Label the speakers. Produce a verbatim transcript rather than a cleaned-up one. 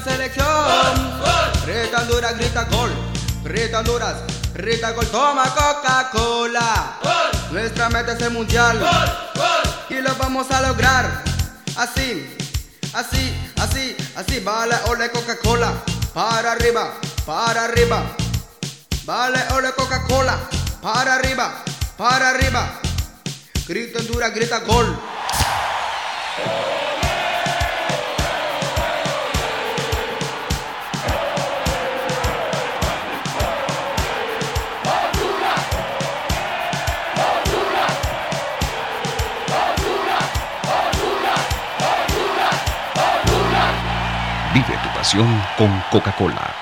Speaker 1: selección. Grita Honduras, grita gol. Grita Honduras, grita gol. Toma Coca-Cola. Nuestra meta es el mundial. Y lo vamos a lograr. Así, así, así, así. Vale, ole Coca-Cola. Para arriba, para arriba. Vale, ole Coca-Cola. Para arriba, para arriba. Grita Honduras, grita gol.
Speaker 2: Vive tu pasión con Coca-Cola.